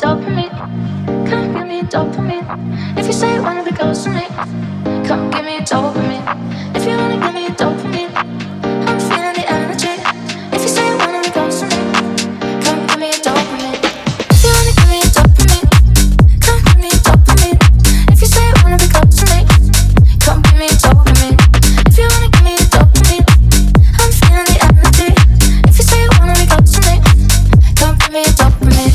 dopamine. Come give me dopamine. If you say you wanna be close to me, come give me dopamine. If you wanna give me dopamine, I'm feeling the energy. If you say you wanna be close to me, come give me dopamine. If you wanna give me dopamine, come give me dopamine. If you say you wanna be close to me, come give me dopamine. If you wanna give me dopamine, I'm feeling the energy. If you say you wanna be close to me, come give me dopamine.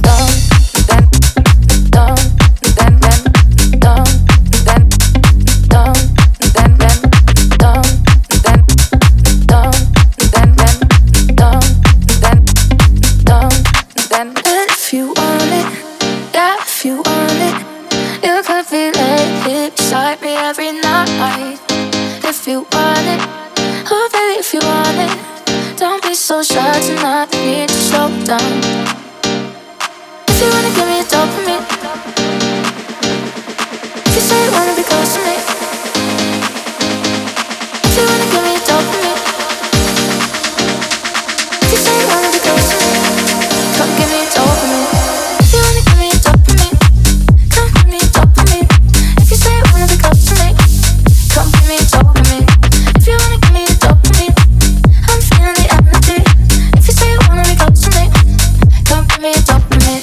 If you want it, yeah, if you want it, you could be laid beside me every night. If you want it, oh baby, if you want it, don't be so shy tonight. You need to slow down. If you wanna give me dopamine, if you say you wanna be close to me, if you wanna give me dopamine, if you say you wanna be close to me, come give me dopamine. If you wanna give me dopamine, come give me dopamine. If you say you wanna be close to me, come give me dopamine. If you wanna give me dopamine, I'm feeling the energy. If you say you wanna be close to me, come give me dopamine.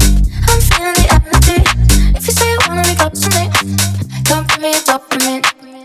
Come give me dopamine.